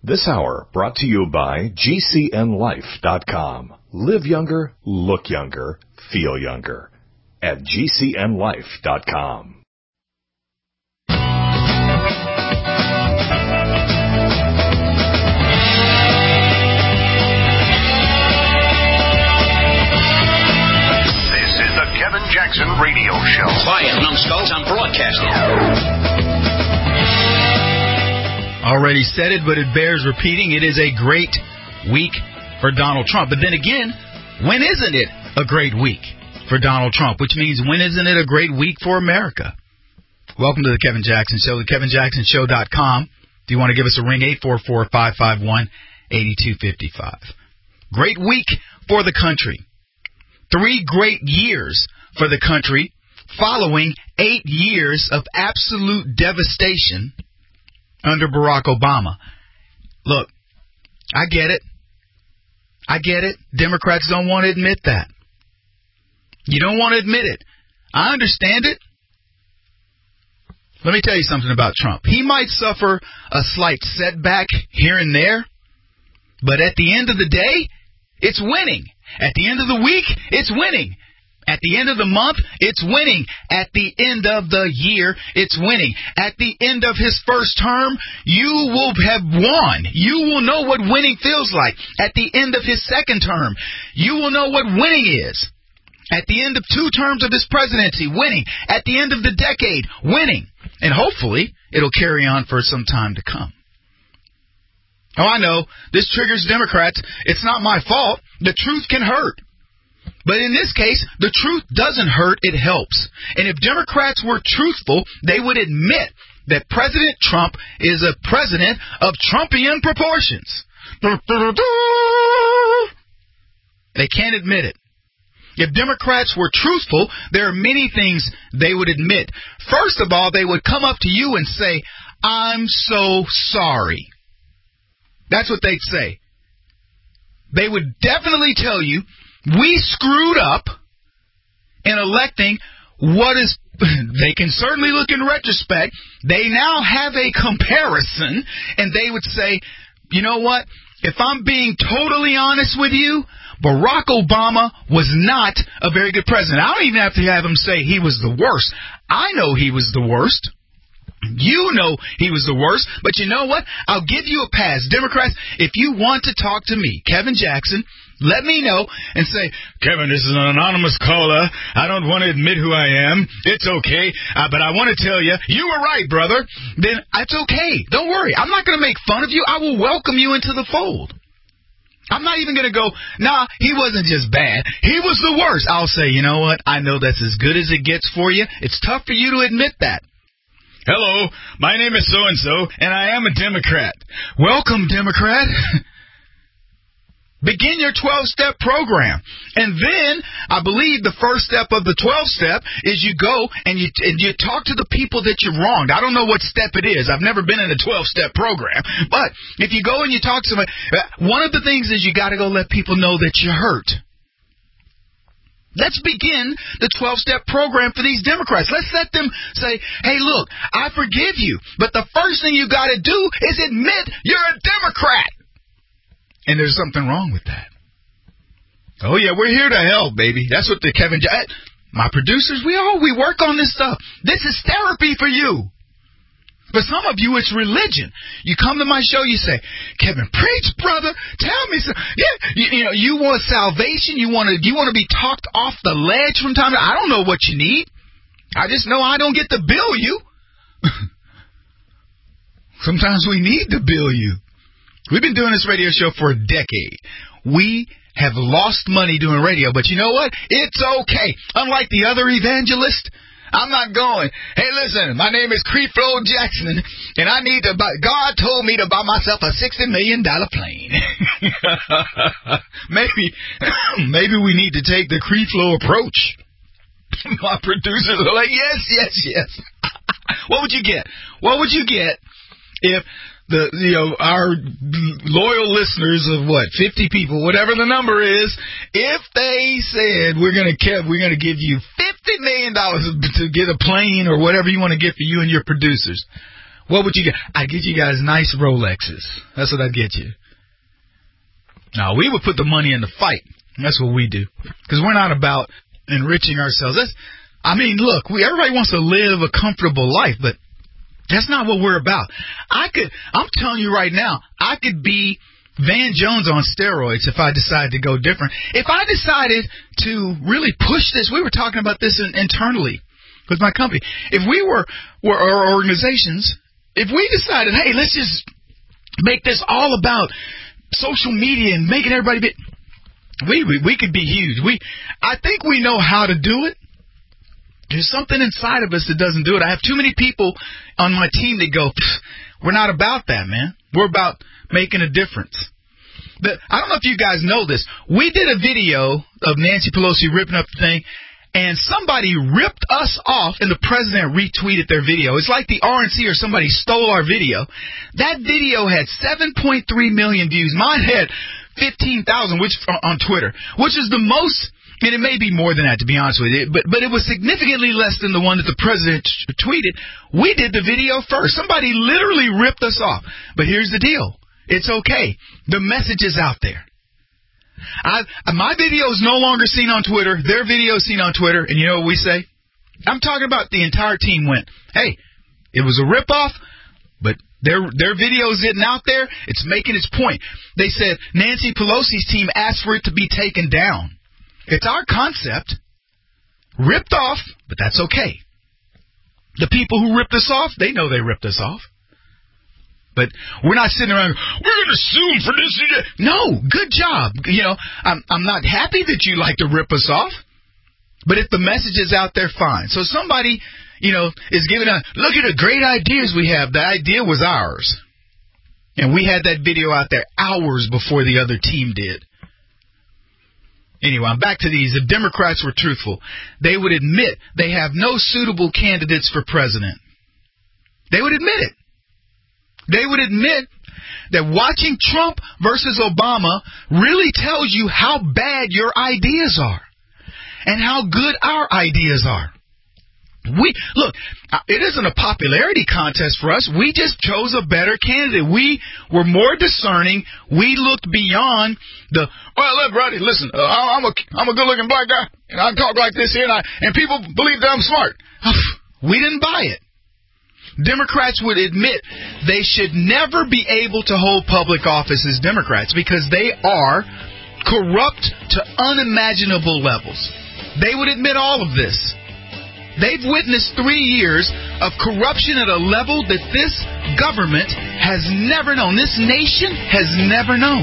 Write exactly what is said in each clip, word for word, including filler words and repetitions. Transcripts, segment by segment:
This hour brought to you by G C N life dot com. Live younger, look younger, feel younger at G C N life dot com. This is the Kevin Jackson Radio Show. Quiet, numbskulls, I'm broadcasting. Already said it, but it bears repeating. It is a great week for Donald Trump. But then again, when isn't it a great week for Donald Trump? Which means, when isn't it a great week for America? Welcome to the Kevin Jackson Show, the kevin jackson show dot com. If you want to give us a ring, eight four four, five five one, eight two five five. Great week for the country. Three great years for the country following eight years of absolute devastation under Barack Obama. Look, I get it. I get it. Democrats don't want to admit that. You don't want to admit it. I understand it. Let me tell you something about Trump. He might suffer a slight setback here and there, but at the end of the day, it's winning. At the end of the week, it's winning. At the end of the month, it's winning. At the end of the year, it's winning. At the end of his first term, you will have won. You will know what winning feels like. At the end of his second term, you will know what winning is. At the end of two terms of his presidency, winning. At the end of the decade, winning. And hopefully, it'll carry on for some time to come. Oh, I know, this triggers Democrats. It's not my fault. The truth can hurt. But in this case, the truth doesn't hurt, it helps. And if Democrats were truthful, they would admit that President Trump is a president of Trumpian proportions. They can't admit it. If Democrats were truthful, there are many things they would admit. First of all, they would come up to you and say, "I'm so sorry." That's what they'd say. They would definitely tell you, we screwed up in electing what is, they can certainly look in retrospect, they now have a comparison, and they would say, you know what, if I'm being totally honest with you, Barack Obama was not a very good president. I don't even have to have him say he was the worst. I know he was the worst. You know he was the worst, but you know what? I'll give you a pass. Democrats, if you want to talk to me, Kevin Jackson, let me know and say, Kevin, this is an anonymous caller. I don't want to admit who I am. It's okay, uh, but I want to tell you, you were right, brother. Then it's okay. Don't worry. I'm not going to make fun of you. I will welcome you into the fold. I'm not even going to go, nah, he wasn't just bad. He was the worst. I'll say, you know what? I know that's as good as it gets for you. It's tough for you to admit that. Hello, my name is so-and-so, and I am a Democrat. Welcome, Democrat. Begin your twelve-step program. And then, I believe the first step of the twelve-step is you go and you and you talk to the people that you wronged. I don't know what step it is. I've never been in a twelve-step program. But if you go and you talk to somebody, one of the things is you got to go let people know that you're hurt. Let's begin the twelve-step program for these Democrats. Let's let them say, hey, look, I forgive you, but the first thing you got to do is admit you're a Democrat. And there's something wrong with that. Oh, yeah, we're here to help, baby. That's what the Kevin, my producers, we all, we work on this stuff. This is therapy for you. For some of you, it's religion. You come to my show, you say, Kevin, preach, brother. Tell me something. Yeah, you, you know, you want salvation. You want to, you want to be talked off the ledge from time to time. I don't know what you need. I just know I don't get to bill you. Sometimes we need to bill you. We've been doing this radio show for a decade. We have lost money doing radio, but you know what? It's okay. Unlike the other evangelist, I'm not going, hey, listen, my name is Creflo Jackson, and I need to buy, God told me to buy myself a sixty million dollars plane. maybe, maybe we need to take the Creflo approach. My producers are like, yes, yes, yes. What would you get? What would you get if the, you know, our loyal listeners of what, fifty people, whatever the number is, if they said we're going to we're going to give you fifty million dollars to get a plane or whatever you want to get for you and your producers, What would you get? I'd get you guys nice Rolexes. That's what I'd get you. Now, we would put the money in the fight. That's what we do. Because we're not about enriching ourselves. That's, I mean, look, we everybody wants to live a comfortable life, but that's not what we're about. I could, I'm telling you right now, I could be Van Jones on steroids if I decided to go different. If I decided to really push this, we were talking about this in, internally with my company. If we were, were our organizations, if we decided, hey, let's just make this all about social media and making everybody be, we, we we could be huge. We, I think we know how to do it. There's something inside of us that doesn't do it. I have too many people on my team that go, we're not about that, man. We're about making a difference. But I don't know if you guys know this. We did a video of Nancy Pelosi ripping up the thing, and somebody ripped us off, and the president retweeted their video. It's like the R N C or somebody stole our video. That video had seven point three million views. Mine had fifteen thousand, which on Twitter, which is the most. And it may be more than that, to be honest with you, but but it was significantly less than the one that the president t- tweeted. We did the video first. Somebody literally ripped us off. But here's the deal. It's okay. The message is out there. I, my video is no longer seen on Twitter. Their video is seen on Twitter. And you know what we say? I'm talking about the entire team went, hey, it was a ripoff, but their their video is getting out there. It's making its point. They said Nancy Pelosi's team asked for it to be taken down. It's our concept, ripped off, but that's okay. The people who ripped us off, they know they ripped us off. But we're not sitting around, we're going to sue them for this. No, good job. You know, I'm I'm not happy that you like to rip us off, but if the message is out there, fine. So somebody, you know, is giving a, look at the great ideas we have. The idea was ours. And we had that video out there hours before the other team did. Anyway, I'm back to these. If Democrats were truthful, they would admit they have no suitable candidates for president. They would admit it. They would admit that watching Trump versus Obama really tells you how bad your ideas are and how good our ideas are. We look, it isn't a popularity contest for us. We just chose a better candidate. We were more discerning. We looked beyond the, well, look, buddy, listen, uh, I'm a I'm a good-looking black guy, and I talk like this here, and, I, and people believe that I'm smart. We didn't buy it. Democrats would admit they should never be able to hold public office as Democrats because they are corrupt to unimaginable levels. They would admit all of this. They've witnessed three years of corruption at a level that this government has never known. This nation has never known.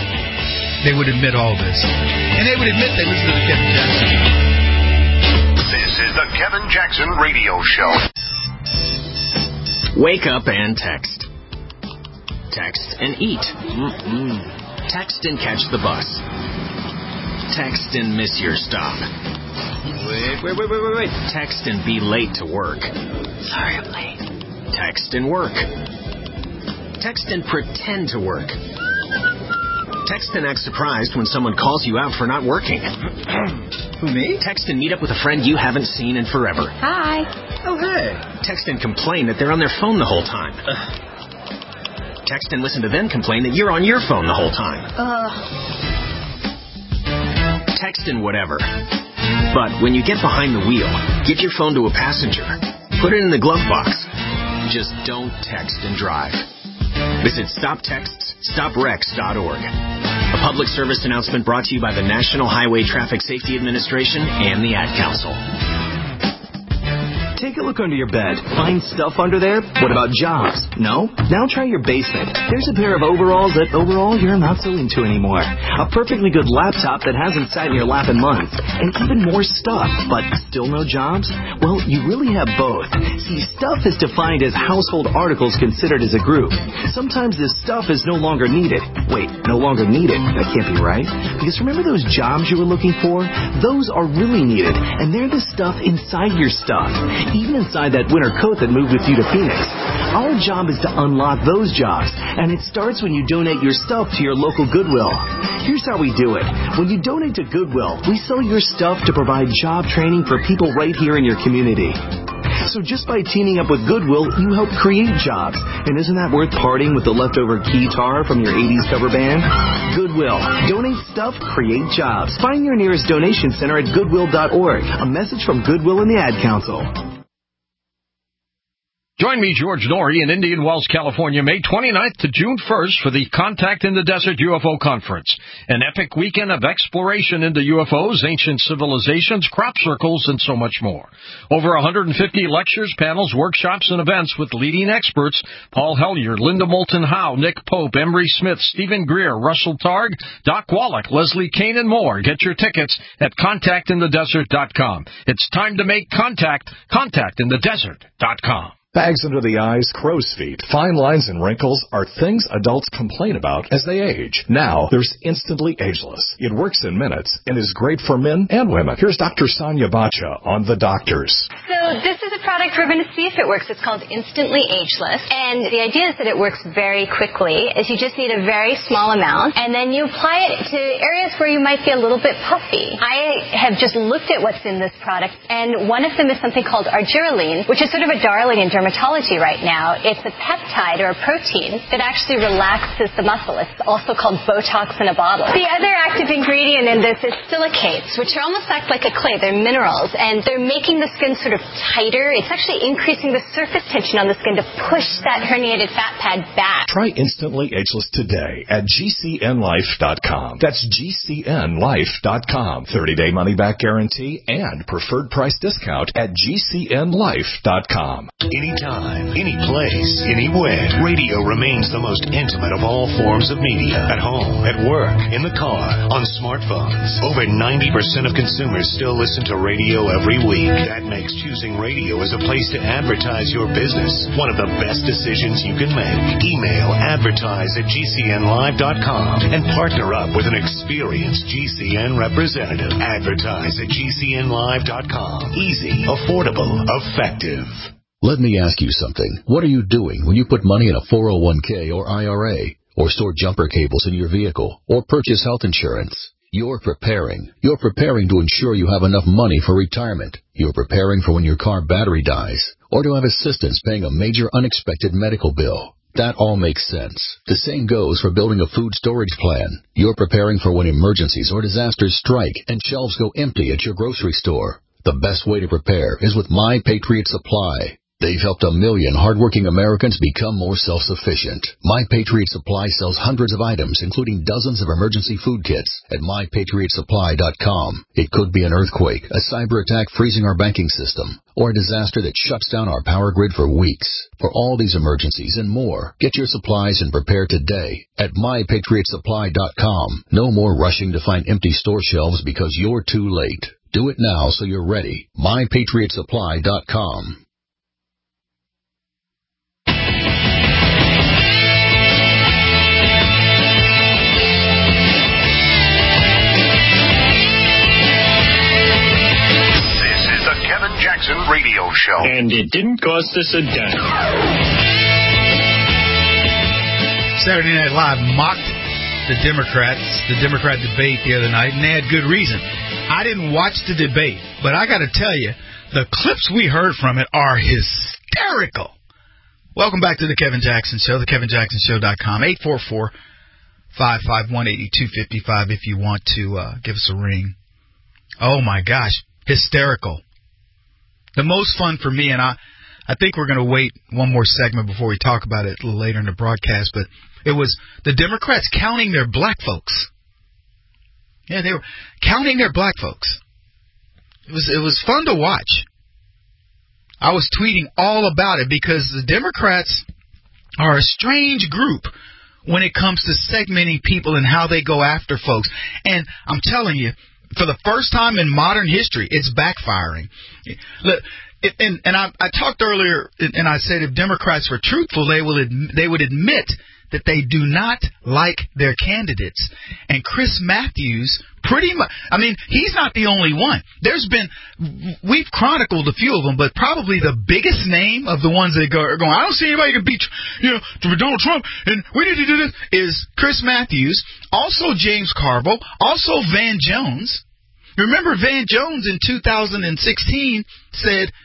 They would admit all this. And they would admit they listen to the Kevin Jackson Show. This is the Kevin Jackson Radio Show. Wake up and text. Text and eat. Mm-mm. Text and catch the bus. Text and miss your stop. Wait, wait, wait, wait, wait, wait. Text and be late to work. Sorry, I'm late. Text and work. Text and pretend to work. Text and act surprised when someone calls you out for not working. Who, me? Text and meet up with a friend you haven't seen in forever. Hi. Oh, hey. Text and complain that they're on their phone the whole time. Uh. Text and listen to them complain that you're on your phone the whole time. Uh. Text and whatever. But when you get behind the wheel, give your phone to a passenger. Put it in the glove box. Just don't text and drive. Visit stop texts stop wrecks dot org. A public service announcement brought to you by the National Highway Traffic Safety Administration and the Ad Council. Take a look under your bed. Find stuff under there? What about jobs? No? Now try your basement. There's a pair of overalls that overall you're not so into anymore. A perfectly good laptop that hasn't sat in your lap in months. And even more stuff, but still no jobs? Well, you really have both. See, stuff is defined as household articles considered as a group. Sometimes this stuff is no longer needed. Wait, no longer needed? That can't be right. Because remember those jobs you were looking for? Those are really needed, and they're the stuff inside your stuff. Even inside that winter coat that moved with you to Phoenix. Our job is to unlock those jobs, and it starts when you donate your stuff to your local Goodwill. Here's how we do it. When you donate to Goodwill, we sell your stuff to provide job training for people right here in your community. So just by teaming up with Goodwill, you help create jobs. And isn't that worth parting with the leftover guitar from your eighties cover band? Goodwill. Donate stuff, create jobs. Find your nearest donation center at goodwill dot org. A message from Goodwill and the Ad Council. Join me, George Norrie, in Indian Wells, California, May twenty-ninth to June first for the Contact in the Desert U F O Conference, an epic weekend of exploration into U F Os, ancient civilizations, crop circles, and so much more. Over one hundred fifty lectures, panels, workshops, and events with leading experts: Paul Hellyer, Linda Moulton Howe, Nick Pope, Emery Smith, Stephen Greer, Russell Targ, Doc Wallach, Leslie Kane, and more. Get your tickets at contact in the desert dot com. It's time to make contact. contact in the desert dot com. Bags under the eyes, crow's feet, fine lines, and wrinkles are things adults complain about as they age. Now, there's Instantly Ageless. It works in minutes and is great for men and women. Here's Doctor Sonia Bacha on The Doctors. So this is a product we're going to see if it works. It's called Instantly Ageless. And the idea is that it works very quickly, is you just need a very small amount, and then you apply it to areas where you might be a little bit puffy. I have just looked at what's in this product, and one of them is something called argireline, which is sort of a darling in dermatology right now. It's a peptide or a protein that actually relaxes the muscle. It's also called Botox in a bottle. The other active ingredient in this is silicates, which are almost act like a clay. They're minerals, and they're making the skin sort of tighter. It's actually increasing the surface tension on the skin to push that herniated fat pad back. Try Instantly Ageless today at G C N life dot com. That's G C N life dot com. thirty-day money-back guarantee and preferred price discount at G C N life dot com. Anytime, any place, anywhere. Radio remains the most intimate of all forms of media. At home, at work, in the car, on smartphones. Over ninety percent of consumers still listen to radio every week. That makes choosing radio as a place to advertise your business one of the best decisions you can make. Email advertise at G C N live dot com and partner up with an experienced G C N representative. Advertise at G C N live dot com. Easy, affordable, effective. Let me ask you something. What are you doing when you put money in a four oh one k or I R A, or store jumper cables in your vehicle, or purchase health insurance? You're preparing. You're preparing to ensure you have enough money for retirement. You're preparing for when your car battery dies, or to have assistance paying a major unexpected medical bill. That all makes sense. The same goes for building a food storage plan. You're preparing for when emergencies or disasters strike and shelves go empty at your grocery store. The best way to prepare is with My Patriot Supply. They've helped a million hardworking Americans become more self-sufficient. My Patriot Supply sells hundreds of items, including dozens of emergency food kits at my patriot supply dot com. It could be an earthquake, a cyber attack freezing our banking system, or a disaster that shuts down our power grid for weeks. For all these emergencies and more, get your supplies and prepare today at my patriot supply dot com. No more rushing to find empty store shelves because you're too late. Do it now so you're ready. my patriot supply dot com. Kevin Jackson Radio Show. And it didn't cost us a dime. Saturday Night Live mocked the Democrats, the Democrat debate the other night, and they had good reason. I didn't watch the debate, but I got to tell you, the clips we heard from it are hysterical. Welcome back to the Kevin Jackson Show, the kevin jackson show dot com, eight four four, five five one, eight two five five if you want to uh, give us a ring. Oh, my gosh, hysterical. The most fun for me, and I, I think we're going to wait one more segment before we talk about it a little later in the broadcast, but it was the Democrats counting their black folks. Yeah, they were counting their black folks. It was it was fun to watch. I was tweeting all about it because the Democrats are a strange group when it comes to segmenting people and how they go after folks. And I'm telling you, for the first time in modern history, it's backfiring. Look, it, and, and I, I talked earlier, and I said if Democrats were truthful, they will admit, they would admit that they do not like their candidates. And Chris Matthews, pretty much, I mean, he's not the only one. There's been, we've chronicled a few of them, but probably the biggest name of the ones that go, are going, I don't see anybody can beat, you know, Donald Trump, and we need to do this, is Chris Matthews, also James Carville, also Van Jones. Remember, Van Jones in two thousand sixteen said,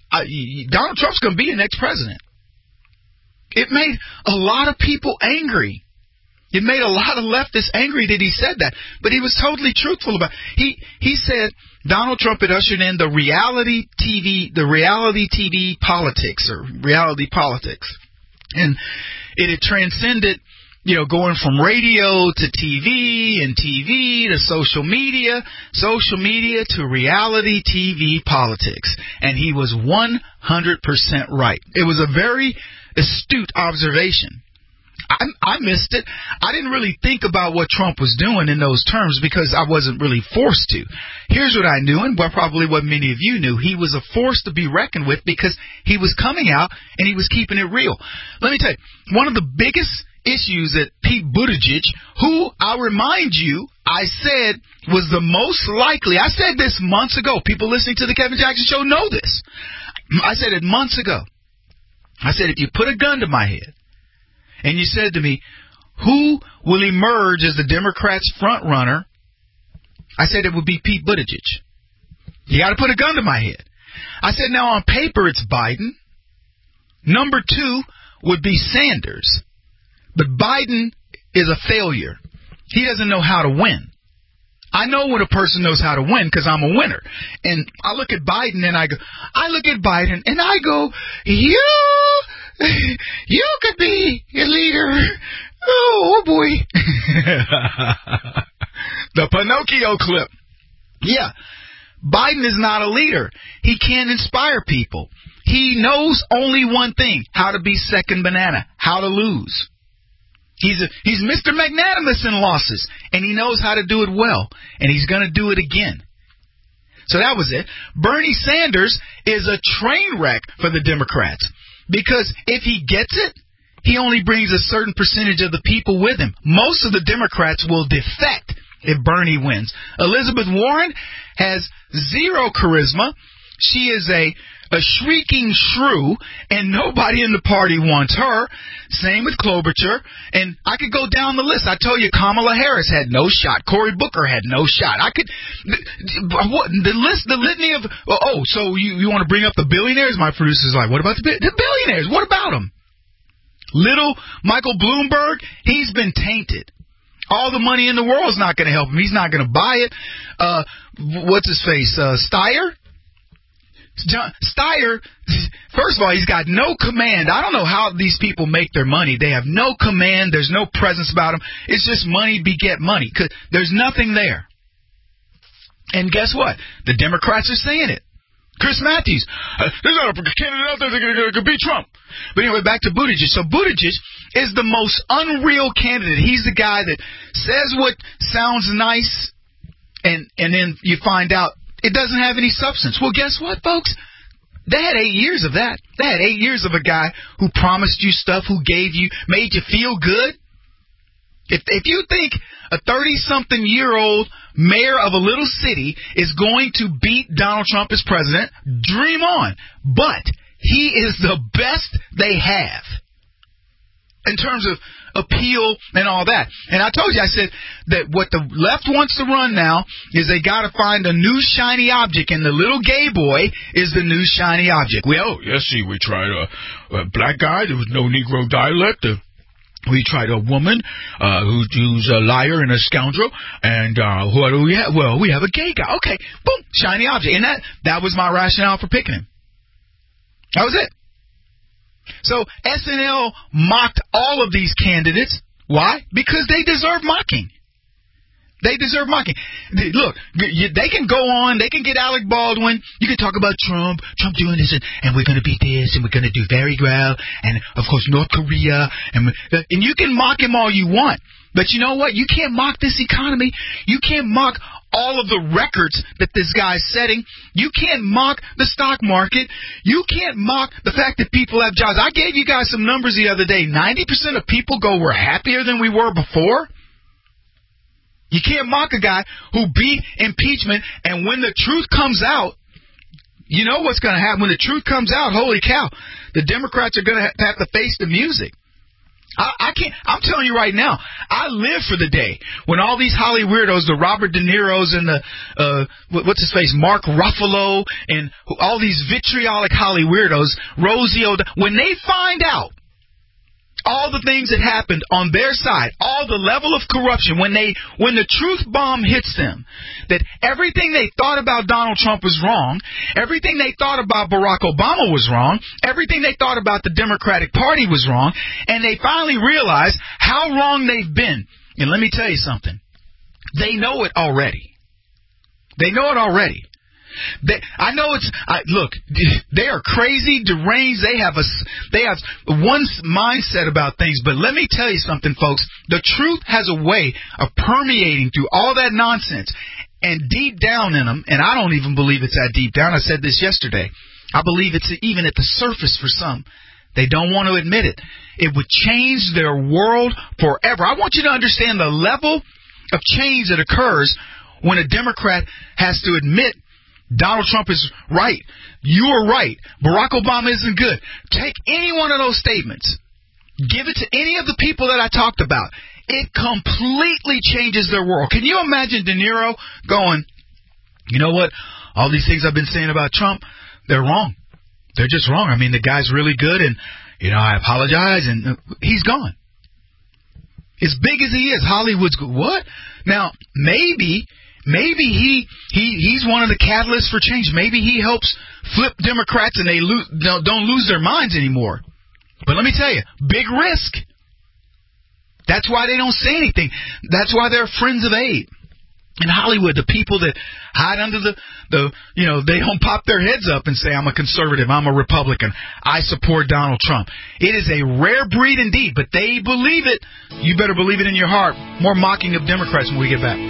I, Donald Trump's going to be the next president. It made a lot of people angry. It made a lot of leftists angry that he said that. But he was totally truthful about it. He, he said Donald Trump had ushered in the reality T V, the reality T V politics or reality politics. And it had transcended, you know, going from radio to T V and T V to social media, social media to reality T V politics. And he was one hundred percent right. It was a very astute observation. I, I missed it. I didn't really think about what Trump was doing in those terms because I wasn't really forced to. Here's what I knew, and probably what many of you knew. He was a force to be reckoned with because he was coming out and he was keeping it real. Let me tell you, one of the biggest issues that Pete Buttigieg, who I remind you, I said was the most likely, I said this months ago. People listening to the Kevin Jackson Show know this. I said it months ago. I said, if you put a gun to my head, and you said to me, who will emerge as the Democrats' front runner? I said it would be Pete Buttigieg. You got to put a gun to my head. I said, now on paper it's Biden. Number two would be Sanders. But Biden is a failure. He doesn't know how to win. I know when a person knows how to win because I'm a winner. And I look at Biden and I go, I look at Biden and I go, you... You could be a leader. Oh, oh boy. The Pinocchio clip. Yeah. Biden is not a leader. He can't inspire people. He knows only one thing, how to be second banana, how to lose. He's a, he's Mister Magnanimous in losses, and he knows how to do it well, and he's going to do it again. So that was it. Bernie Sanders is a train wreck for the Democrats. Because if he gets it, he only brings a certain percentage of the people with him. Most of the Democrats will defect if Bernie wins. Elizabeth Warren has zero charisma. She is a, a shrieking shrew, and nobody in the party wants her. Same with Klobuchar. And I could go down the list. I told you Kamala Harris had no shot. Cory Booker had no shot. I could the, the list, the litany of oh, so you, you want to bring up the billionaires? My producer's like, what about the, the billionaires? What about them? Little Michael Bloomberg, he's been tainted. All the money in the world is not going to help him. He's not going to buy it. Uh, what's his face? Uh, Steyer? John Steyer, first of all, he's got no command. I don't know how these people make their money. They have no command. There's no presence about them. It's just money beget money. There's nothing there. And guess what? The Democrats are saying it. Chris Matthews, uh, there's not a candidate out there that could beat Trump. But anyway, back to Buttigieg. So Buttigieg is the most unreal candidate. He's the guy that says what sounds nice, and and then you find out it doesn't have any substance. Well, guess what, folks? They had eight years of that. They had eight years of a guy who promised you stuff, who gave you, made you feel good. If if you think a thirty-something-year-old mayor of a little city is going to beat Donald Trump as president, dream on. But he is the best they have in terms of appeal and all that. And I told you, I said that what the left wants to run now is they got to find a new shiny object, and the little gay boy is the new shiny object. Well, yes, see, we tried a, a black guy. There was no Negro dialect. Uh, we tried a woman uh, who, who's a liar and a scoundrel. And uh, what do we have? Well, we have a gay guy. Okay, boom, shiny object. And that, that was my rationale for picking him. That was it. So S N L mocked all of these candidates. Why? Because they deserve mocking. They deserve mocking. Look, they can go on. They can get Alec Baldwin. You can talk about Trump, Trump doing this, and, and we're going to be this, and we're going to do very well, and, of course, North Korea. And, and you can mock him all you want. But you know what? You can't mock this economy. You can't mock all of the records that this guy's setting. You can't mock the stock market. You can't mock the fact that people have jobs. I gave you guys some numbers the other day. ninety percent of people go, we're happier than we were before. You can't mock a guy who beat impeachment, and when the truth comes out, you know what's going to happen. When the truth comes out, holy cow, the Democrats are going to have to face the music. I, I can't. I'm telling you right now, I live for the day when all these Holly weirdos, the Robert De Niro's and the uh, what's his face, Mark Ruffalo, and all these vitriolic Holly weirdos, Rosie O'Donnell, when they find out all the things that happened on their side, all the level of corruption, when they when the truth bomb hits them, that everything they thought about Donald Trump was wrong, everything they thought about Barack Obama was wrong, everything they thought about the Democratic Party was wrong, and they finally realize how wrong they've been. And let me tell you something. They know it already. They know it already. They, I know it's I, look. They are crazy, deranged. They have a they have one mindset about things. But let me tell you something, folks. The truth has a way of permeating through all that nonsense, and deep down in them. And I don't even believe it's that deep down. I said this yesterday. I believe it's even at the surface for some. They don't want to admit it. It would change their world forever. I want you to understand the level of change that occurs when a Democrat has to admit Donald Trump is right. You are right. Barack Obama isn't good. Take any one of those statements. Give it to any of the people that I talked about. It completely changes their world. Can you imagine De Niro going, you know what? All these things I've been saying about Trump, they're wrong. They're just wrong. I mean, the guy's really good, and, you know, I apologize, and he's gone. As big as he is, Hollywood's good. What? Now, maybe... Maybe he, he he's one of the catalysts for change. Maybe he helps flip Democrats and they lo- don't lose their minds anymore. But let me tell you, big risk. That's why they don't say anything. That's why they're friends of aid. In Hollywood, the people that hide under the, the, you know, they don't pop their heads up and say, I'm a conservative, I'm a Republican, I support Donald Trump. It is a rare breed indeed, but they believe it. You better believe it in your heart. More mocking of Democrats when we get back.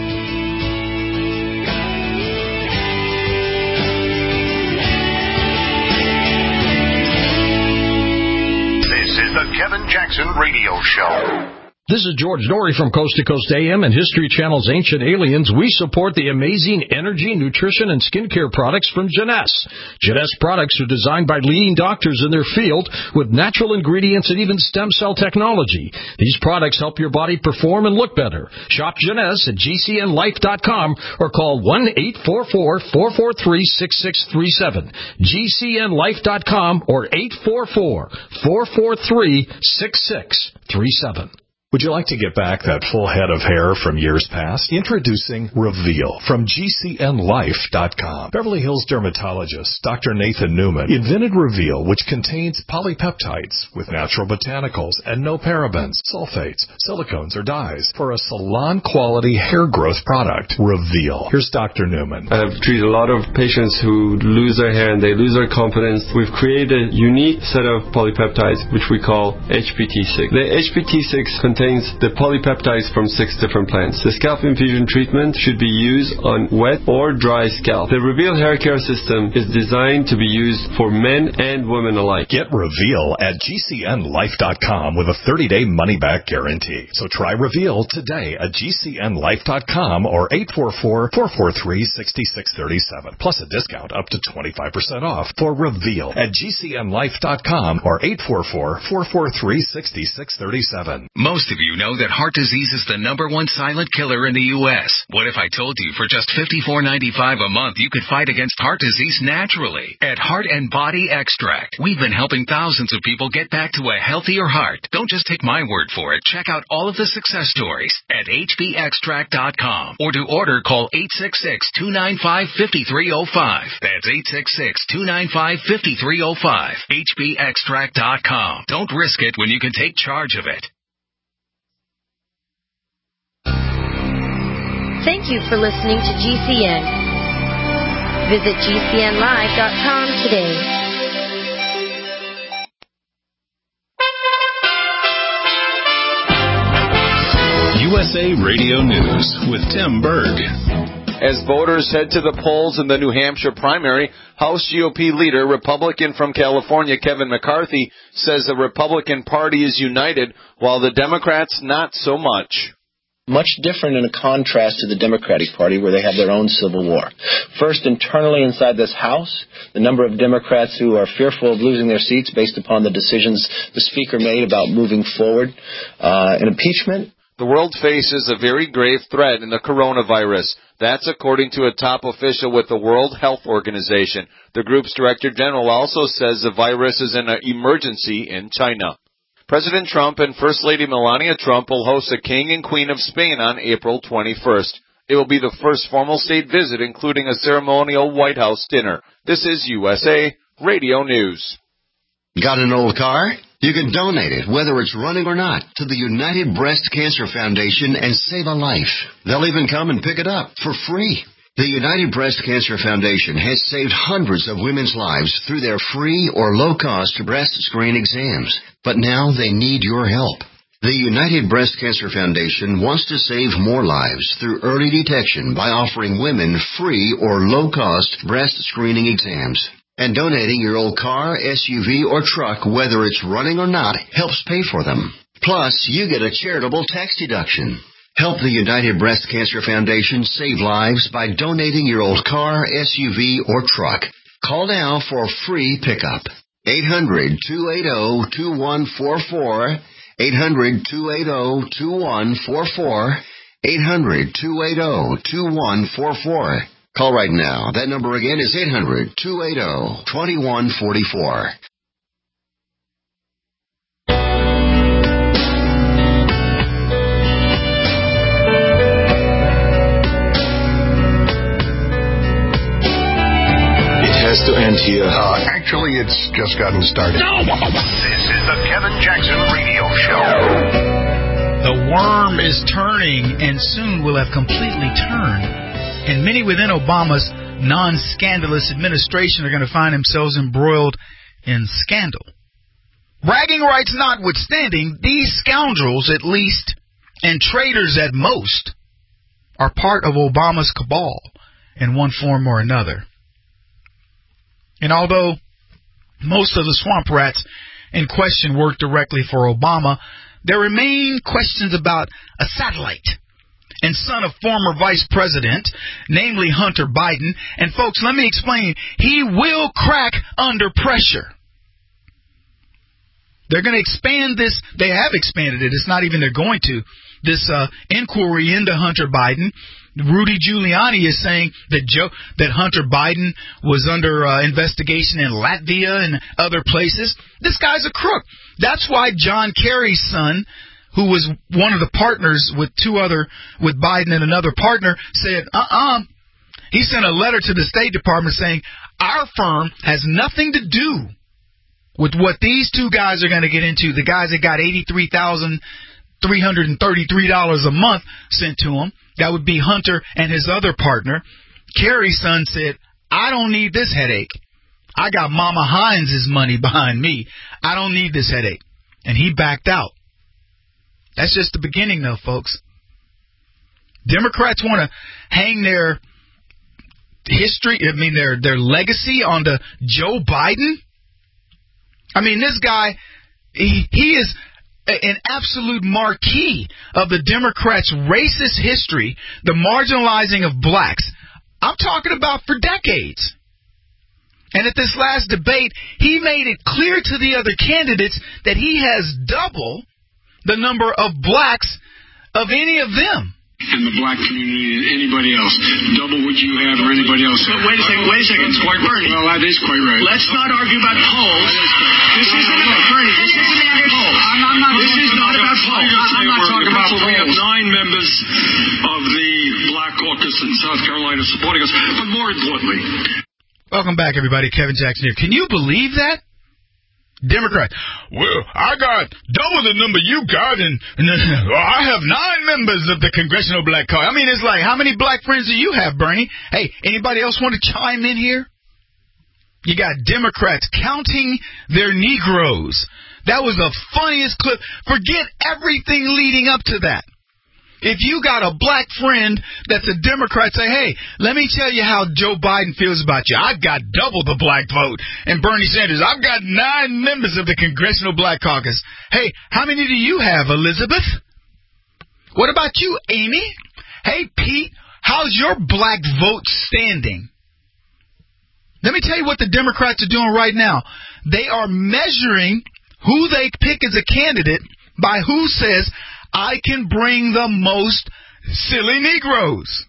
The Kevin Jackson Radio Show. This is George Dory from Coast to Coast A M and History Channel's Ancient Aliens. We support the amazing energy, nutrition, and skincare products from Jeunesse. Jeunesse products are designed by leading doctors in their field with natural ingredients and even stem cell technology. These products help your body perform and look better. Shop Jeunesse at G C N life dot com or call one eight four four, four four three, six six three seven. G C N life dot com or eight four four, four four three, six six three seven. Would you like to get back that full head of hair from years past? Introducing Reveal from G C N life dot com. Beverly Hills dermatologist Doctor Nathan Newman invented Reveal, which contains polypeptides with natural botanicals and no parabens, sulfates, silicones, or dyes for a salon-quality hair growth product. Reveal. Here's Doctor Newman. I've treated a lot of patients who lose their hair and they lose their confidence. We've created a unique set of polypeptides, which we call H P T six. The H P T six contains contains the polypeptides from six different plants. The scalp infusion treatment should be used on wet or dry scalp. The Reveal hair care system is designed to be used for men and women alike. Get Reveal at G C N life dot com with a thirty-day money-back guarantee. So try Reveal today at G C N life dot com or eight four four, four four three, six six three seven. Plus a discount up to twenty-five percent off for Reveal at G C N life dot com or eight four four, four four three, six six three seven. Most of you know that heart disease is the number one silent killer in the U S What if I told you for just fifty-four ninety-five a month you could fight against heart disease naturally? At Heart and Body Extract, we've been helping thousands of people get back to a healthier heart. Don't just take my word for it. Check out all of the success stories at H B extract dot com or to order call eight six six, two nine five, five three zero five. That's eight six six, two nine five, five three zero five. H B extract dot com. Don't risk it when you can take charge of it. Thank you for listening to G C N. Visit G C N live dot com today. U S A Radio News with Tim Berg. As voters head to the polls in the New Hampshire primary, House G O P leader, Republican from California, Kevin McCarthy, says the Republican Party is united, while the Democrats not so much. much different in a contrast to the Democratic Party, where they have their own civil war. First, internally inside this House, the number of Democrats who are fearful of losing their seats based upon the decisions the Speaker made about moving forward uh, in impeachment. The world faces a very grave threat in the coronavirus. That's according to a top official with the World Health Organization. The group's Director General also says the virus is an emergency in China. President Trump and First Lady Melania Trump will host the King and Queen of Spain on April twenty-first. It will be the first formal state visit, including a ceremonial White House dinner. This is U S A Radio News. Got an old car? You can donate it, whether it's running or not, to the United Breast Cancer Foundation and save a life. They'll even come and pick it up for free. The United Breast Cancer Foundation has saved hundreds of women's lives through their free or low-cost breast screen exams. But now they need your help. The United Breast Cancer Foundation wants to save more lives through early detection by offering women free or low-cost breast screening exams. And donating your old car, S U V, or truck, whether it's running or not, helps pay for them. Plus, you get a charitable tax deduction. Help the United Breast Cancer Foundation save lives by donating your old car, S U V, or truck. Call now for a free pickup. eight hundred, two eight zero, two one four four. eight hundred, two eight zero, two one four four. eight hundred, two eight zero, two one four four. Call right now. That number again is eight hundred, two eight zero, two one four four. Has to end here. Uh, actually, it's just gotten started. This is the Kevin Jackson Radio Show. The worm is turning and soon will have completely turned. And many within Obama's non-scandalous administration are going to find themselves embroiled in scandal. Bragging rights notwithstanding, these scoundrels at least, and traitors at most, are part of Obama's cabal in one form or another. And although most of the swamp rats in question work directly for Obama, there remain questions about a satellite and son of former vice president, namely Hunter Biden. And folks, let me explain, he will crack under pressure. They're going to expand this. They have expanded it. It's not even they're going to. This uh, inquiry into Hunter Biden. Rudy Giuliani is saying that Joe, that Hunter Biden was under uh, investigation in Latvia and other places. This guy's a crook. That's why John Kerry's son, who was one of the partners with two other, with Biden and another partner, said, uh-uh. He sent a letter to the State Department saying, our firm has nothing to do with what these two guys are going to get into. The guys that got eighty-three thousand three hundred thirty-three dollars a month sent to him. That would be Hunter and his other partner. Kerry's son said, I don't need this headache. I got Mama Hines' money behind me. I don't need this headache. And he backed out. That's just the beginning, though, folks. Democrats want to hang their history, I mean, their, their legacy onto Joe Biden. I mean, this guy, he, he is an absolute marquee of the Democrats' racist history, the marginalizing of blacks. I'm talking about for decades. And at this last debate, he made it clear to the other candidates that he has double the number of blacks of any of them. In the black community than anybody else. Double what you have or anybody else. But wait a second, wait a second. It's quite right. Well, that is quite right. Let's not argue about polls. This isn't about Bernie. This isn't about polls. I'm, I'm not, this is not about polls. I'm not talking about polls. We have nine members of the Black Caucus in South Carolina supporting us. But more importantly... Welcome back, everybody. Kevin Jackson here. Can you believe that? Democrat, well, I got double the number you got, and, and uh, I have nine members of the Congressional Black Caucus. I mean, it's like, how many black friends do you have, Bernie? Hey, anybody else want to chime in here? You got Democrats counting their Negroes. That was the funniest clip. Forget everything leading up to that. If you got a black friend that's a Democrat, say, hey, let me tell you how Joe Biden feels about you. I've got double the black vote. And Bernie Sanders, I've got nine members of the Congressional Black Caucus. Hey, how many do you have, Elizabeth? What about you, Amy? Hey, Pete, how's your black vote standing? Let me tell you what the Democrats are doing right now. They are measuring who they pick as a candidate by who says, I can bring the most silly Negroes.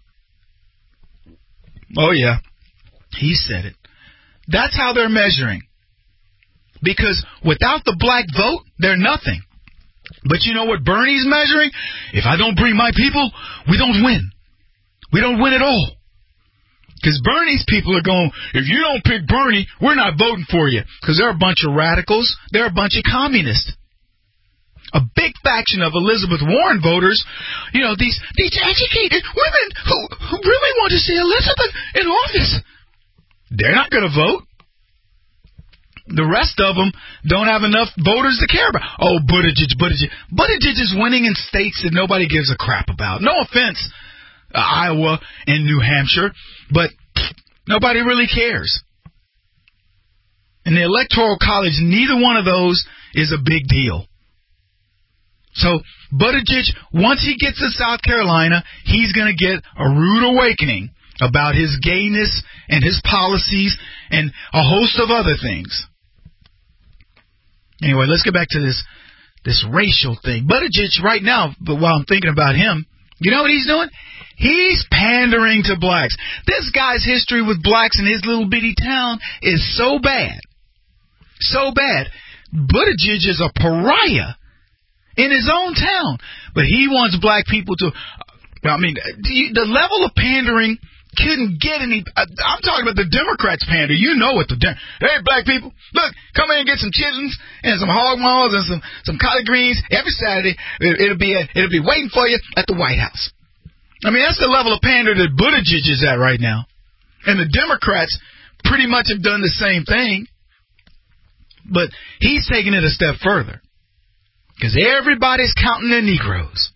Oh, yeah. He said it. That's how they're measuring. Because without the black vote, they're nothing. But you know what Bernie's measuring? If I don't bring my people, we don't win. We don't win at all. Because Bernie's people are going, if you don't pick Bernie, we're not voting for you. Because they're a bunch of radicals. They're a bunch of communists. A big faction of Elizabeth Warren voters, you know, these these educated women who, who really want to see Elizabeth in office. They're not going to vote. The rest of them don't have enough voters to care about. Oh, Buttigieg, Buttigieg. Buttigieg is winning in states that nobody gives a crap about. No offense, uh, Iowa and New Hampshire, but nobody really cares. In the Electoral College, neither one of those is a big deal. So Buttigieg, once he gets to South Carolina, he's going to get a rude awakening about his gayness and his policies and a host of other things. Anyway, let's get back to this this racial thing. Buttigieg right now, but while I'm thinking about him, you know what he's doing? He's pandering to blacks. This guy's history with blacks in his little bitty town is so bad. So bad. Buttigieg is a pariah in his own town. But he wants black people to, I mean, the level of pandering couldn't get any. I'm talking about the Democrats pander. You know what the hey black people, look, come in and get some chitlins and some hog maws and some some collard greens every Saturday. It'll be a, it'll be waiting for you at the White House. I mean, that's the level of pander that Buttigieg is at right now, and the Democrats pretty much have done the same thing, but he's taking it a step further because everybody's counting their Negroes.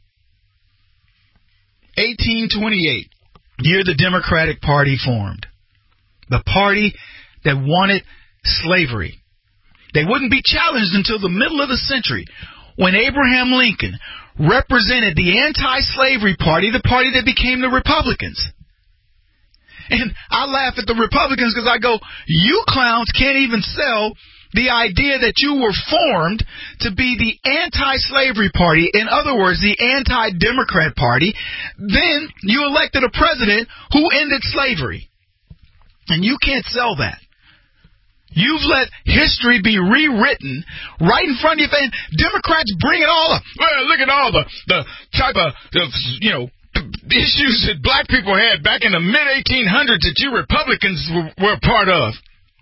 eighteen twenty-eight. Year the Democratic Party formed. The party that wanted slavery. They wouldn't be challenged until the middle of the century when Abraham Lincoln represented the anti-slavery party, the party that became the Republicans. And I laugh at the Republicans because I go, you clowns can't even sell the idea that you were formed to be the anti-slavery party, in other words, the anti-Democrat party, then you elected a president who ended slavery. And you can't sell that. You've let history be rewritten right in front of you, and Democrats bring it all up. Well, look at all the, the type of, of, you know, issues that black people had back in the mid eighteen hundreds that you Republicans were, were a part of.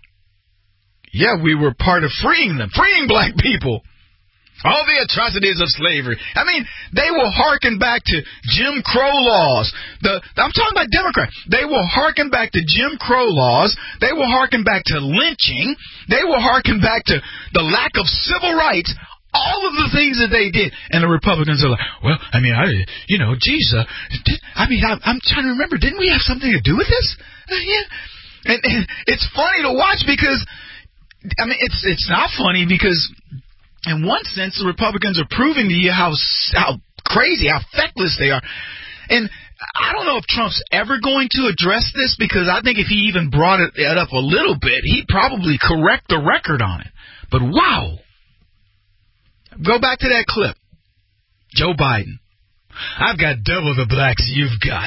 Yeah, we were part of freeing them, freeing black people. All the atrocities of slavery. I mean, they will hearken back to Jim Crow laws. The I'm talking about Democrats. They will hearken back to Jim Crow laws. They will hearken back to lynching. They will hearken back to the lack of civil rights. All of the things that they did. And the Republicans are like, well, I mean, I, you know, geez, uh, did, I mean, I, I'm trying to remember, didn't we have something to do with this? Uh, yeah. And, and it's funny to watch because, I mean, it's it's not funny because, in one sense, the Republicans are proving to you how how crazy, how feckless they are. And I don't know if Trump's ever going to address this because I think if he even brought it up a little bit, he'd probably correct the record on it. But wow. Go back to that clip. Joe Biden. I've got double the blacks you've got.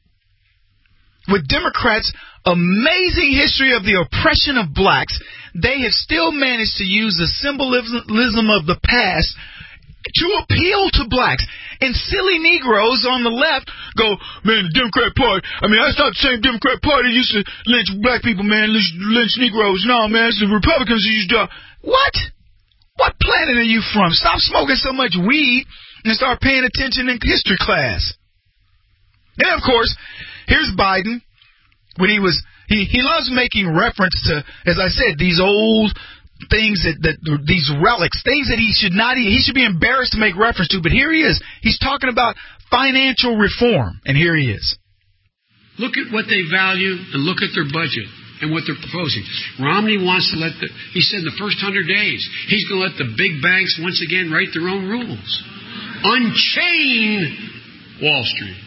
With Democrats' amazing history of the oppression of blacks, they have still managed to use the symbolism of the past to appeal to blacks. And silly Negroes on the left go, man, the Democrat Party, I mean, that's not the same Democrat Party that used to lynch black people, man, lynch, lynch Negroes. No, man, it's the Republicans who used to. What? What planet are you from? Stop smoking so much weed and start paying attention in history class. And, of course, here's Biden when he was, he, he loves making reference to, as I said, these old things that, that these relics, things that he should not, he should be embarrassed to make reference to. But here he is. He's talking about financial reform. And here he is. Look at what they value and look at their budget and what they're proposing. Romney wants to let the, he said in the first hundred days, he's going to let the big banks once again write their own rules. Unchain Wall Street.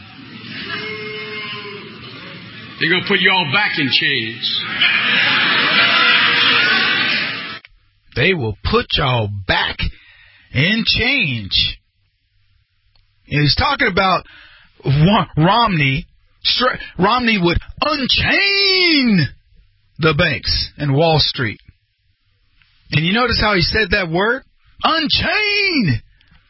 They're going to put you all back in chains. They will put y'all back in chains. And he's talking about Romney. Romney would unchain the banks and Wall Street. And you notice how he said that word? Unchain.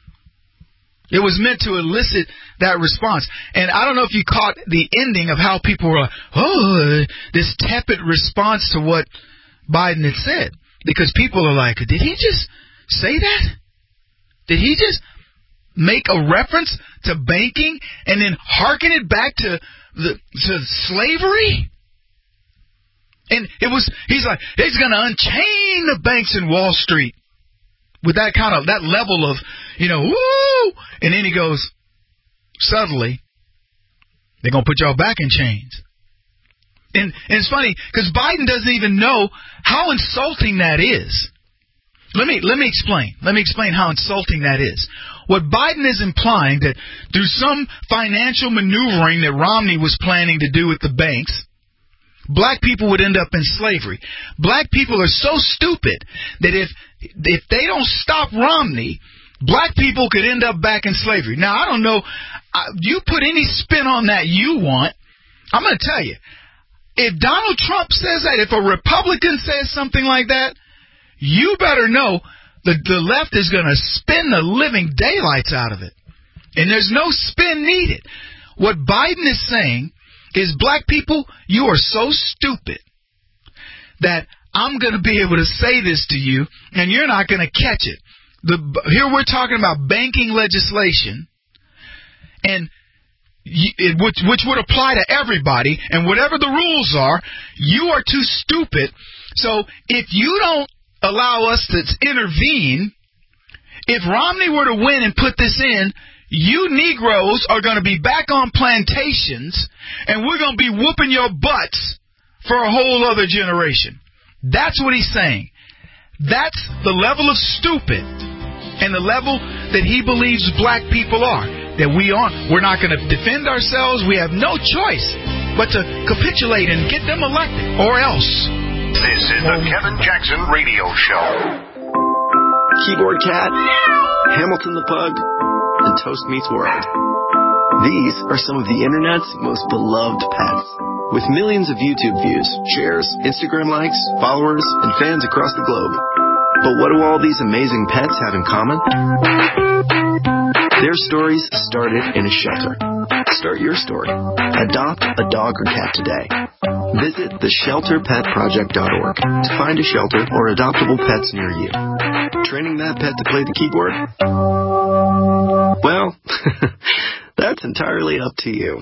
It was meant to elicit that response. And I don't know if you caught the ending of how people were like, oh, this tepid response to what Biden had said. Because people are like, did he just say that? Did he just make a reference to banking and then hearken it back to the to slavery? And it was, he's like, he's going to unchain the banks in Wall Street with that kind of, that level of, you know, woo! And then he goes, suddenly, they're going to put y'all back in chains. And, and it's funny, because Biden doesn't even know how insulting that is. Let me, let me explain. Let me explain how insulting that is. What Biden is implying that through some financial maneuvering that Romney was planning to do with the banks, black people would end up in slavery. Black people are so stupid that if if they don't stop Romney, black people could end up back in slavery. Now, I don't know. Uh, you put any spin on that you want. I'm going to tell you, if Donald Trump says that, if a Republican says something like that, you better know that the left is going to spin the living daylights out of it. And there's no spin needed. What Biden is saying is, black people, you are so stupid that I'm going to be able to say this to you, and you're not going to catch it. The, here we're talking about banking legislation, and it, which, which would apply to everybody, and whatever the rules are, you are too stupid. So if you don't allow us to intervene, if Romney were to win and put this in, you Negroes are going to be back on plantations, and we're going to be whooping your butts for a whole other generation. That's what he's saying. That's the level of stupid and the level that he believes black people are. That we aren't. We're not going to defend ourselves. We have no choice but to capitulate and get them elected, or else. This is the Kevin Jackson Radio Show. Keyboard Cat, Hamilton the Pug, and Toast Meets World. These are some of the internet's most beloved pets. With millions of YouTube views, shares, Instagram likes, followers, and fans across the globe. But what do all these amazing pets have in common? Their stories started in a shelter. Start your story. Adopt a dog or cat today. Visit the shelter pet project dot org to find a shelter or adoptable pets near you. Training that pet to play the keyboard? Well, that's entirely up to you.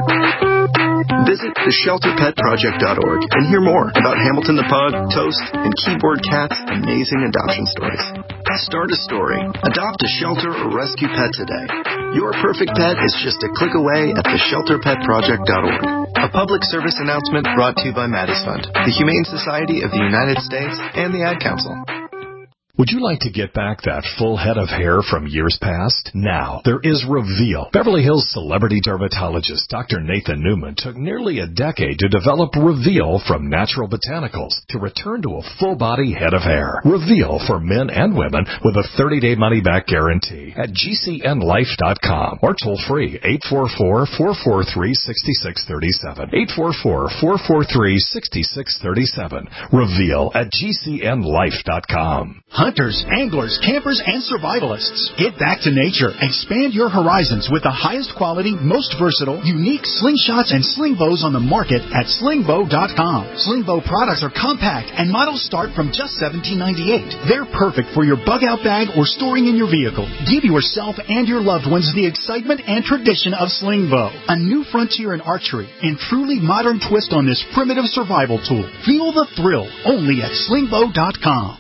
Visit the shelter pet project dot org and hear more about Hamilton the Pug, Toast, and Keyboard Cat's amazing adoption stories. Start a story. Adopt a shelter or rescue pet today. Your perfect pet is just a click away at the shelter pet project dot org. A public service announcement brought to you by Maddie's Fund, the Humane Society of the United States, and the Ad Council. Would you like to get back that full head of hair from years past? Now, there is Reveal. Beverly Hills celebrity dermatologist Doctor Nathan Newman took nearly a decade to develop Reveal from natural botanicals to return to a full-body head of hair. Reveal for men and women with a thirty-day money-back guarantee at G C N life dot com or toll-free eight four four, four four three, six six three seven. eight four four, four four three, six six three seven. Reveal at G C N life dot com. Hunters, anglers, campers, and survivalists. Get back to nature. Expand your horizons with the highest quality, most versatile, unique slingshots and sling bows on the market at sling bow dot com. Sling bow products are compact and models start from just seventeen ninety-eight. They're perfect for your bug-out bag or storing in your vehicle. Give yourself and your loved ones the excitement and tradition of sling bow. A new frontier in archery and truly modern twist on this primitive survival tool. Feel the thrill only at sling bow dot com.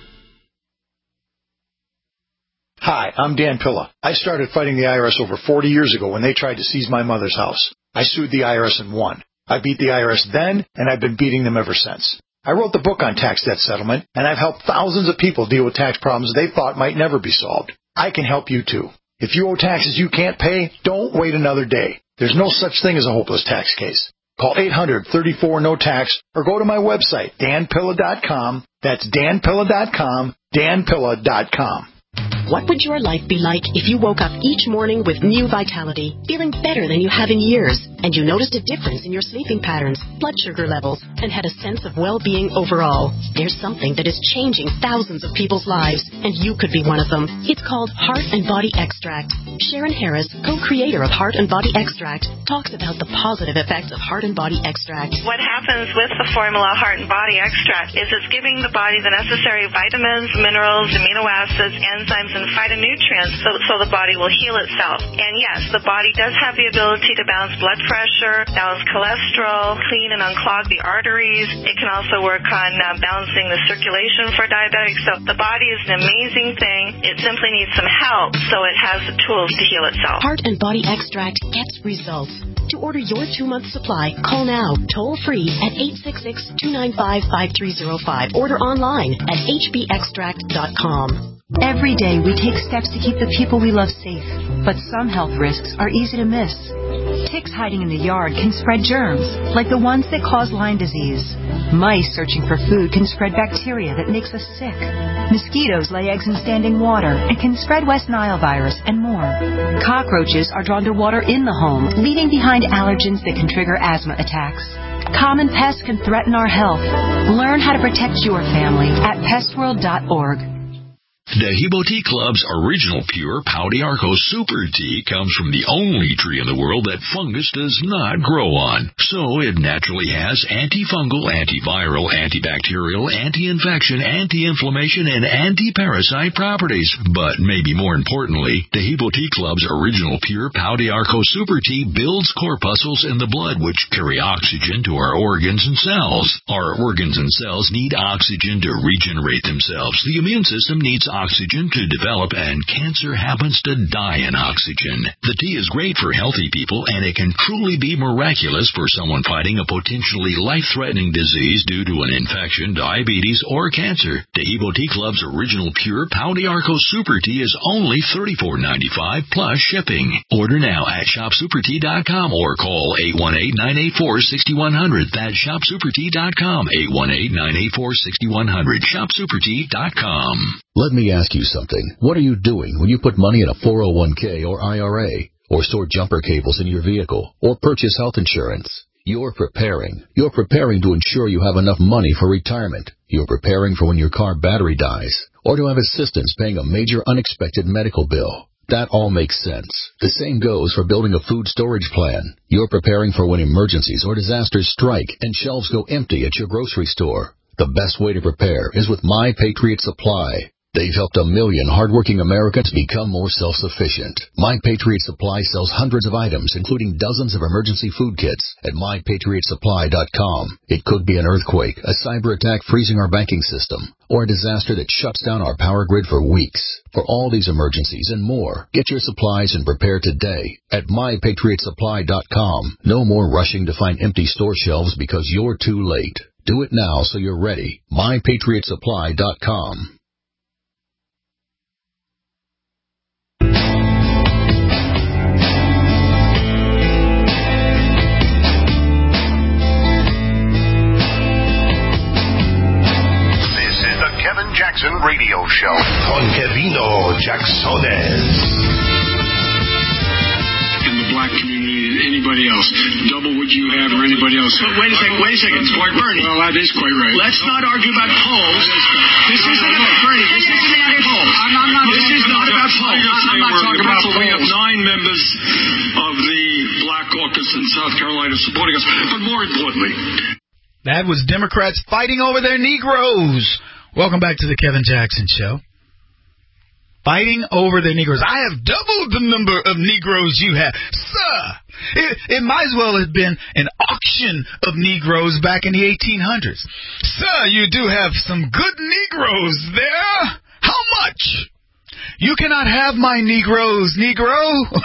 Hi, I'm Dan Pilla. I started fighting the I R S over forty years ago when they tried to seize my mother's house. I sued the I R S and won. I beat the I R S then, and I've been beating them ever since. I wrote the book on tax debt settlement, and I've helped thousands of people deal with tax problems they thought might never be solved. I can help you too. If you owe taxes you can't pay, don't wait another day. There's no such thing as a hopeless tax case. Call eight hundred, thirty-four, no tax or go to my website, dan pilla dot com. That's dan pilla dot com, dan pilla dot com. What would your life be like if you woke up each morning with new vitality, feeling better than you have in years, and you noticed a difference in your sleeping patterns, blood sugar levels, and had a sense of well-being overall? There's something that is changing thousands of people's lives, and you could be one of them. It's called Heart and Body Extract. Sharon Harris, co-creator of Heart and Body Extract, talks about the positive effects of Heart and Body Extract. What happens with the formula Heart and Body Extract is it's giving the body the necessary vitamins, minerals, amino acids, enzymes, and phytonutrients so, so the body will heal itself. And yes, the body does have the ability to balance blood pressure, balance cholesterol, clean and unclog the arteries. It can also work on uh, balancing the circulation for diabetics. So the body is an amazing thing. It simply needs some help so it has the tools to heal itself. Heart and Body Extract gets results. To order your two-month supply, call now, toll-free at eight six six, two nine five, five three zero five. Order online at h b extract dot com. Every day we take steps to keep the people we love safe, but some health risks are easy to miss. Ticks hiding in the yard can spread germs, like the ones that cause Lyme disease. Mice searching for food can spread bacteria that makes us sick. Mosquitoes lay eggs in standing water and can spread West Nile virus and more. Cockroaches are drawn to water in the home, leaving behind allergens that can trigger asthma attacks. Common pests can threaten our health. Learn how to protect your family at pest world dot org. Dehibo Tea Club's original pure Pau d'Arco Super Tea comes from the only tree in the world that fungus does not grow on. So it naturally has antifungal, antiviral, antibacterial, anti-infection, anti-inflammation, and anti-parasite properties. But maybe more importantly, Dehibo Tea Club's original pure Pau d'Arco Super Tea builds corpuscles in the blood which carry oxygen to our organs and cells. Our organs and cells need oxygen to regenerate themselves. The immune system needs oxygen to develop, and cancer happens to die in oxygen. The tea is great for healthy people, and it can truly be miraculous for someone fighting a potentially life-threatening disease due to an infection, diabetes, or cancer. Dehibo Tea Club's original pure Pau d'Arco Super Tea is only thirty-four dollars and ninety-five cents plus shipping. Order now at shop super tea dot com or call eight one eight, nine eight four, six one zero zero. That's shop super tea dot com, eight one eight, nine eight four, six one zero zero, shop super tea dot com. Let me ask you something. What are you doing when you put money in a four oh one k or I R A, or store jumper cables in your vehicle, or purchase health insurance? You're preparing. You're preparing to ensure you have enough money for retirement. You're preparing for when your car battery dies, or to have assistance paying a major unexpected medical bill. That all makes sense. The same goes for building a food storage plan. You're preparing for when emergencies or disasters strike and shelves go empty at your grocery store. The best way to prepare is with My Patriot Supply. They've helped a million hardworking Americans become more self-sufficient. My Patriot Supply sells hundreds of items, including dozens of emergency food kits at my patriot supply dot com. It could be an earthquake, a cyber attack freezing our banking system, or a disaster that shuts down our power grid for weeks. For all these emergencies and more, get your supplies and prepare today at my patriot supply dot com. No more rushing to find empty store shelves because you're too late. Do it now so you're ready. my patriot supply dot com. Jackson Radio Show con Kevino Jacksones. In the black community, anybody else, double what you have or anybody else. But wait a second, wait a second, Bernie. Well, that is quite right. Let's not argue about polls. This isn't about Bernie. This isn't about polls. I'm not, not, this is not about polls. I'm not talking about polls. We have nine members of the Black Caucus in South Carolina supporting us, but more importantly, that was Democrats fighting over their Negroes. Welcome back to the Kevin Jackson Show. Fighting over the Negroes. I have doubled the number of Negroes you have. Sir, it, it might as well have been an auction of Negroes back in the eighteen hundreds. Sir, you do have some good Negroes there. How much? You cannot have my Negroes, Negro.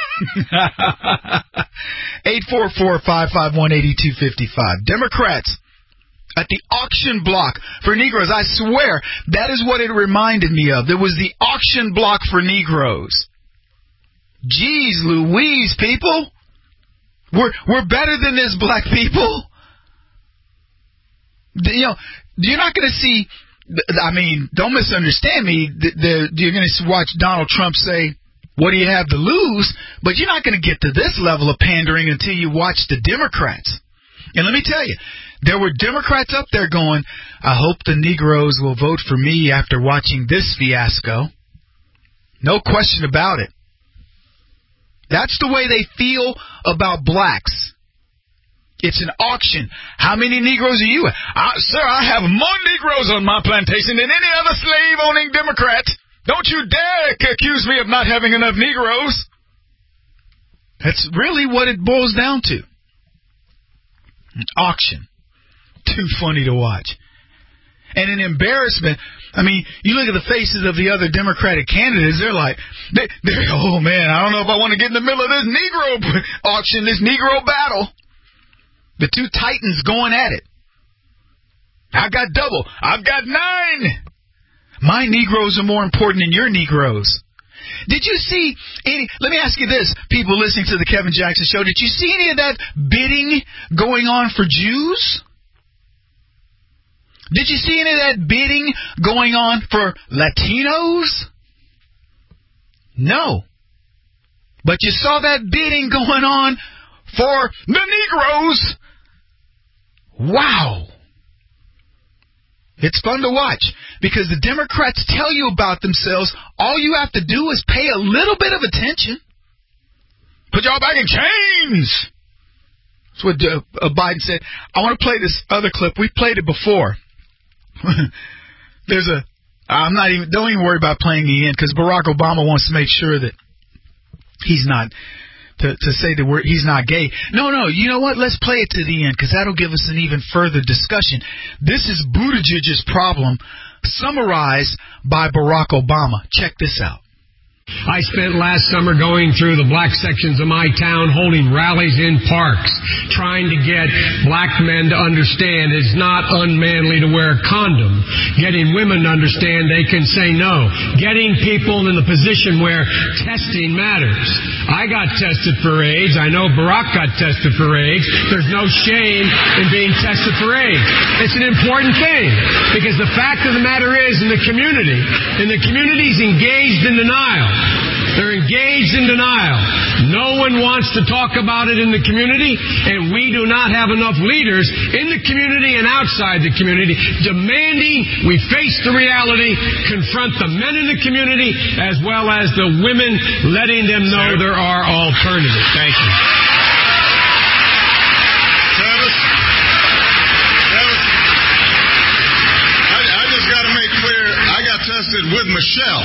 eight four four, five five one, eight two five five. Democrats at the auction block for Negroes. I swear, that is what it reminded me of. There was the auction block for Negroes. Jeez Louise, people. We're, we're better than this, black people. You know, you're not going to see, I mean, don't misunderstand me. The, the, you're going to watch Donald Trump say, what do you have to lose? But you're not going to get to this level of pandering until you watch the Democrats. And let me tell you, there were Democrats up there going, I hope the Negroes will vote for me after watching this fiasco. No question about it. That's the way they feel about blacks. It's an auction. How many Negroes are you? Uh, sir, I have more Negroes on my plantation than any other slave-owning Democrat. Don't you dare accuse me of not having enough Negroes. That's really what it boils down to. An auction. Too funny to watch. And an embarrassment. I mean, you look at the faces of the other Democratic candidates, they're like, they, they're, oh man, I don't know if I want to get in the middle of this Negro auction, this Negro battle. The two titans going at it. I got double. I've got nine. My Negroes are more important than your Negroes. Did you see any, let me ask you this, people listening to the Kevin Jackson Show, did you see any of that bidding going on for Jews? Did you see any of that bidding going on for Latinos? No. But you saw that bidding going on for the Negroes. Wow. It's fun to watch because the Democrats tell you about themselves. All you have to do is pay a little bit of attention. Put y'all back in chains. That's what uh, uh, Biden said. I want to play this other clip. We played it before. There's a, I'm not even, don't even worry about playing the end because Barack Obama wants to make sure that he's not, to, to say that we're, he's not gay. No, no, you know what? Let's play it to the end because that'll give us an even further discussion. This is Buttigieg's problem summarized by Barack Obama. Check this out. I spent last summer going through the black sections of my town, holding rallies in parks, trying to get black men to understand it's not unmanly to wear a condom, getting women to understand they can say no, getting people in the position where testing matters. I got tested for AIDS. I know Barack got tested for AIDS. There's no shame in being tested for AIDS. It's an important thing because the fact of the matter is in the community, and the community's engaged in denial. They're engaged in denial. No one wants to talk about it in the community, and we do not have enough leaders in the community and outside the community demanding we face the reality, confront the men in the community, as well as the women, letting them know there are alternatives. Thank you. Travis, Travis, I, I just got to make clear, I got tested with Michelle.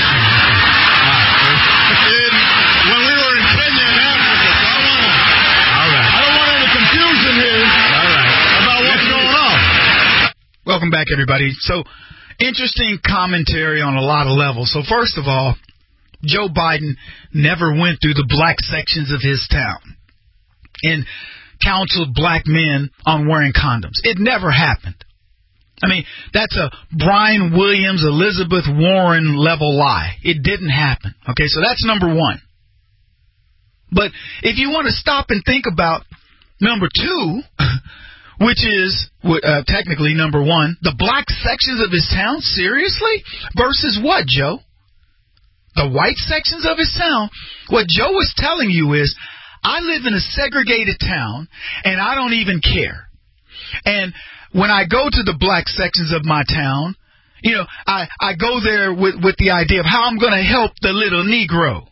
In, when we were in Kenya and Africa, so I, wanna, All right. I don't want any confusion here All right. about what's going on. Welcome back, everybody. So, interesting commentary on a lot of levels. So, first of all, Joe Biden never went through the black sections of his town and counseled black men on wearing condoms. It never happened. I mean, that's a Brian Williams, Elizabeth Warren level lie. It didn't happen. Okay, so that's number one. But if you want to stop and think about number two, which is uh, technically number one, the black sections of his town, seriously? Versus what, Joe? The white sections of his town? What Joe was telling you is, I live in a segregated town, and I don't even care. And when I go to the black sections of my town, you know, I, I go there with, with the idea of how I'm going to help the little Negro.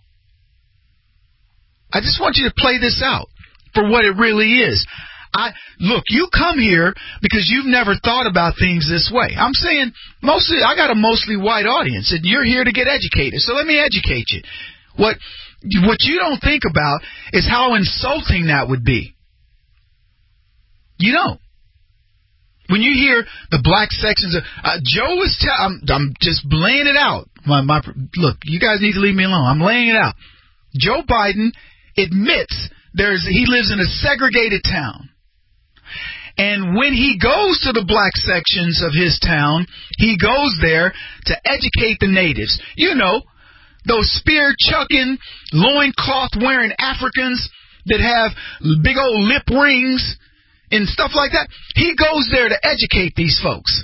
I just want you to play this out for what it really is. I look, you come here because you've never thought about things this way. I'm saying mostly, I got a mostly white audience, and you're here to get educated. So let me educate you. What what you don't think about is how insulting that would be. You don't. When you hear the black sections of uh, Joe is, te- I'm, I'm just laying it out. My, my, look, you guys need to leave me alone. I'm laying it out. Joe Biden admits there's he lives in a segregated town, and when he goes to the black sections of his town, he goes there to educate the natives. You know, those spear-chucking, loincloth-wearing Africans that have big old lip rings and stuff like that. He goes there to educate these folks.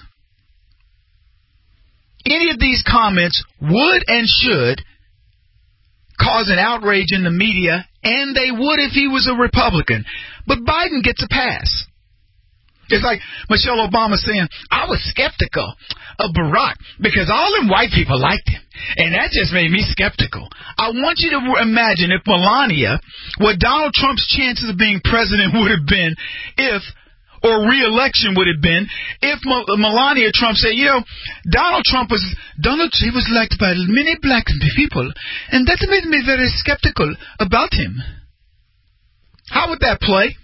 Any of these comments would and should cause an outrage in the media, and they would if he was a Republican. But Biden gets a pass. It's like Michelle Obama saying, I was skeptical of Barack because all them white people liked him. And that just made me skeptical. I want you to imagine if Melania, what Donald Trump's chances of being president would have been if, or re-election would have been, if Melania Trump said, you know, Donald Trump was, Donald, he was liked by many black people, and that made me very skeptical about him. How would that play?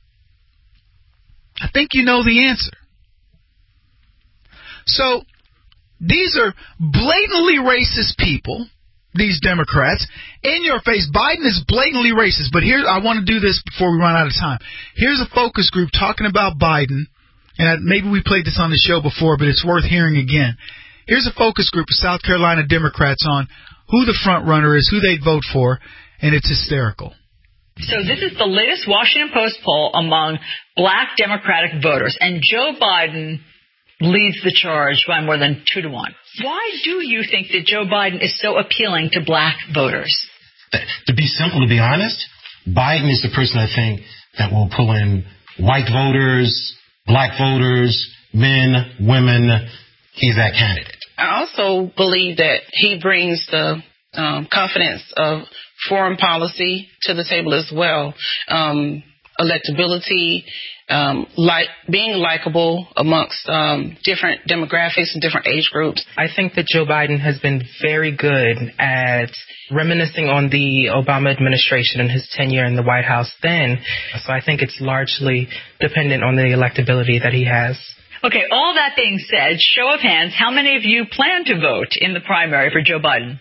I think you know the answer. So, these are blatantly racist people, these Democrats. In your face, Biden is blatantly racist. But here, I want to do this before we run out of time. Here's a focus group talking about Biden. And maybe we played this on the show before, but it's worth hearing again. Here's a focus group of South Carolina Democrats on who the front runner is, who they'd vote for, and it's hysterical. So this is the latest Washington Post poll among black Democratic voters, and Joe Biden leads the charge by more than two to one. Why do you think that Joe Biden is so appealing to black voters? To be simple, to be honest, Biden is the person I think that will pull in white voters, black voters, men, women. He's that candidate. I also believe that he brings the um, confidence of foreign policy to the table as well. Um, electability, um, like being likable amongst um, different demographics and different age groups. I think that Joe Biden has been very good at reminiscing on the Obama administration and his tenure in the White House then. So I think it's largely dependent on the electability that he has. Okay, all that being said, show of hands, how many of you plan to vote in the primary for Joe Biden?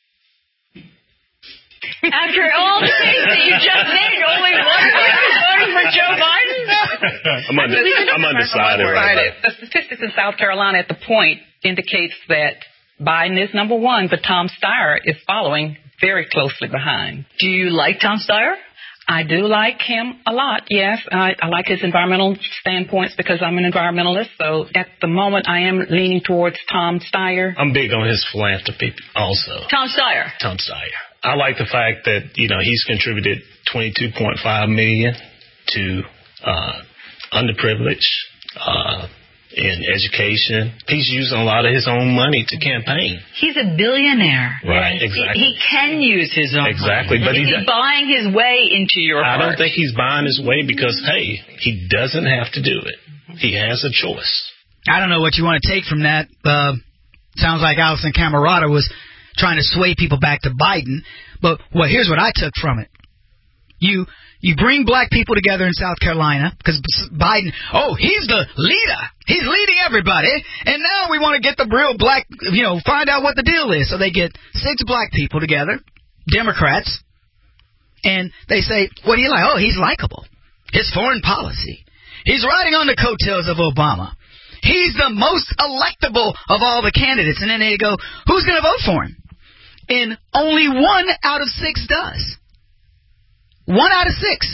After all the things that you just named, only one person is voting for Joe Biden? I'm, under, I'm undecided. Right. The statistics in South Carolina at the point indicates that Biden is number one, but Tom Steyer is following very closely behind. Do you like Tom Steyer? I do like him a lot, yes. I, I like his environmental standpoints because I'm an environmentalist. So at the moment, I am leaning towards Tom Steyer. I'm big on his philanthropy also. Tom Steyer. Tom Steyer. I like the fact that, you know, he's contributed twenty-two point five million dollars to uh, underprivileged uh, in education. He's using a lot of his own money to campaign. He's a billionaire. Right, exactly. He, he can use his own exactly, money. but he's he, buying his way into your I heart. I don't think he's buying his way because, hey, he doesn't have to do it. He has a choice. I don't know what you want to take from that. Uh, sounds like Allison Camerata was trying to sway people back to Biden. But well, here's what I took from it. You you bring black people together in South Carolina because Biden, oh, he's the leader. He's leading everybody. And now we want to get the real black, you know, find out what the deal is. So they get six black people together, Democrats, and they say, what do you like? Oh, he's likable. His foreign policy. He's riding on the coattails of Obama. He's the most electable of all the candidates. And then they go, who's going to vote for him? And only one out of six does. One out of six.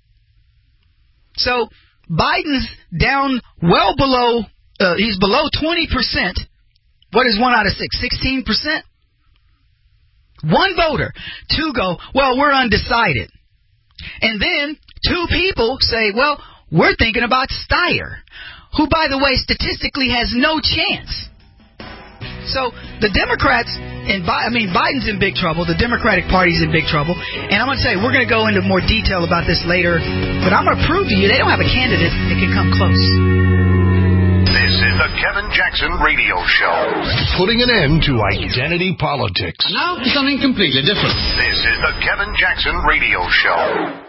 So Biden's down well below, uh, he's below twenty percent. What is one out of six? sixteen percent? One voter. Two go, well, we're undecided. And then two people say, well, we're thinking about Steyer, who, by the way, statistically has no chance. So the Democrats, and Bi- I mean, Biden's in big trouble. The Democratic Party's in big trouble. And I'm going to tell you, we're going to go into more detail about this later. But I'm going to prove to you they don't have a candidate that can come close. This is the Kevin Jackson Radio Show. Putting an end to identity politics. Now for something completely different. This is the Kevin Jackson Radio Show.